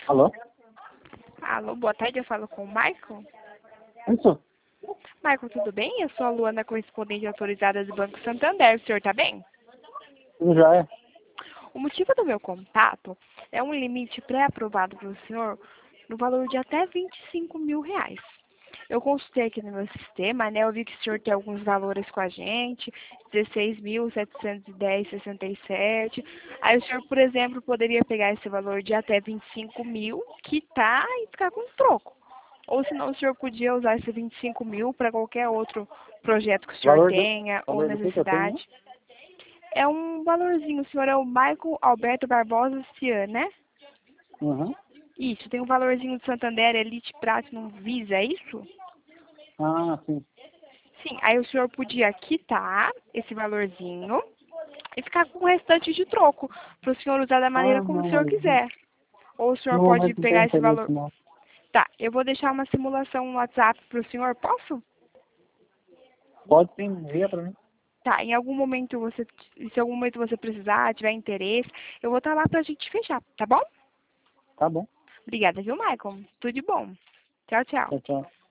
Alô? Alô, boa tarde, eu falo com o Michael. Isso? Michael, tudo bem? Eu sou a Luana, correspondente autorizada do Banco Santander. O senhor está bem? Tudo já é? O motivo do meu contato é um limite pré-aprovado pelo senhor no valor de até R$ 25.000. Eu consultei aqui no meu sistema, né? Eu vi que o senhor tem alguns valores com a gente, 16.710,67. Aí o senhor, por exemplo, poderia pegar esse valor de até 25.000, quitar e ficar com troco. Ou senão o senhor podia usar esse 25.000 para qualquer outro projeto que o senhor tenha ou Valor do que eu tenho? necessidade. É um valorzinho, o senhor é o Michael Alberto Barbosa Cian, né? Uhum. Isso, tem um valorzinho do Santander Elite Platinum Visa, é isso? Ah, sim. Sim, aí o senhor podia quitar esse valorzinho e ficar com o restante de troco, para o senhor usar da maneira Ah, como o não, senhor mas quiser. Ou o senhor no pode momento não tem pegar esse interesse, valor. não. Tá, eu vou deixar uma simulação no WhatsApp para o senhor, posso? Pode sim, envia pra mim. Tá, em algum momento você, se em algum momento você precisar, tiver interesse, eu vou estar lá pra gente fechar, tá bom? Tá bom. Obrigada, viu, Michael? Tudo de bom. Tchau, tchau. Tchau, tchau.